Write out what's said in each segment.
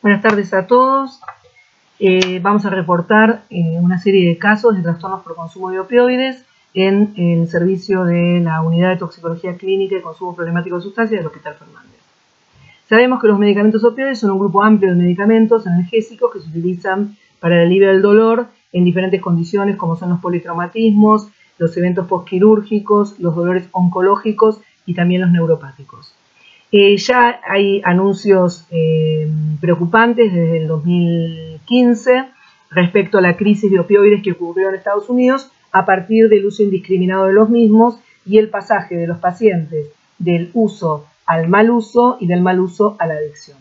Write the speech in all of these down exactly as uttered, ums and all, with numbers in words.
Buenas tardes a todos. Eh, vamos a reportar eh, una serie de casos de trastornos por consumo de opioides en el servicio de la Unidad de Toxicología Clínica y Consumo Problemático de Sustancias del Hospital Fernández. Sabemos que los medicamentos opioides son un grupo amplio de medicamentos analgésicos que se utilizan para el alivio del dolor en diferentes condiciones, como son los politraumatismos, los eventos postquirúrgicos, los dolores oncológicos y también los neuropáticos. Eh, ya hay anuncios eh, preocupantes desde el dos mil quince respecto a la crisis de opioides que ocurrió en Estados Unidos a partir del uso indiscriminado de los mismos y el pasaje de los pacientes del uso al mal uso y del mal uso a la adicción.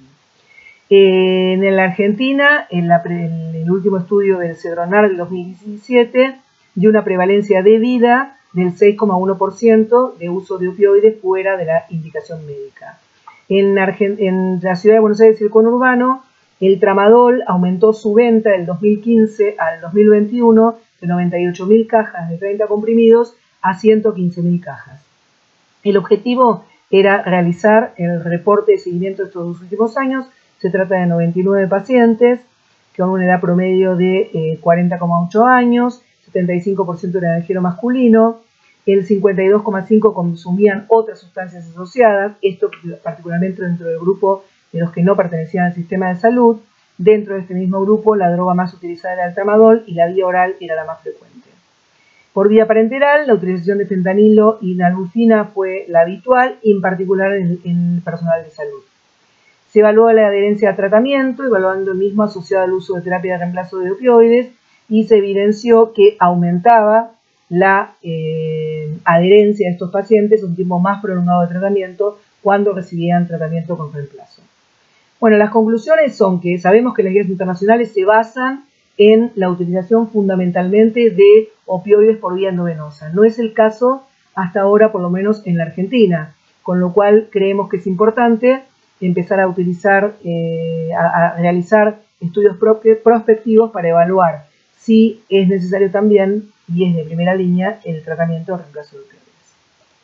Eh, en la Argentina, en la, en el último estudio del Cedronar del dos mil diecisiete, dio una prevalencia de vida del seis coma uno por ciento de uso de opioides fuera de la indicación médica. En, Argent en la ciudad de Buenos Aires y el conurbano, el tramadol aumentó su venta del dos mil quince al dos mil veintiuno de noventa y ocho mil cajas de treinta comprimidos a ciento quince mil cajas. El objetivo era realizar el reporte de seguimiento de estos dos últimos años. Se trata de noventa y nueve pacientes con una edad promedio de eh, cuarenta coma ocho años, setenta y cinco por ciento era de género masculino, el cincuenta y dos coma cinco por ciento consumían otras sustancias asociadas, esto particularmente dentro del grupo de los que no pertenecían al sistema de salud. Dentro de este mismo grupo, la droga más utilizada era el tramadol y la vía oral era la más frecuente. Por vía parenteral, la utilización de fentanilo y nalbuphina fue la habitual, y en particular en, en el personal de salud. Se evaluó la adherencia a tratamiento, evaluando el mismo asociado al uso de terapia de reemplazo de opioides, y se evidenció que aumentaba la eh, adherencia de estos pacientes un tiempo más prolongado de tratamiento cuando recibían tratamiento con reemplazo. Bueno, las conclusiones son que sabemos que las guías internacionales se basan en la utilización fundamentalmente de opioides por vía endovenosa. No es el caso hasta ahora, por lo menos en la Argentina, con lo cual creemos que es importante empezar a utilizar, eh, a, a realizar estudios prospectivos para evaluar si es necesario también, y es de primera línea, el tratamiento de reemplazo de opioides.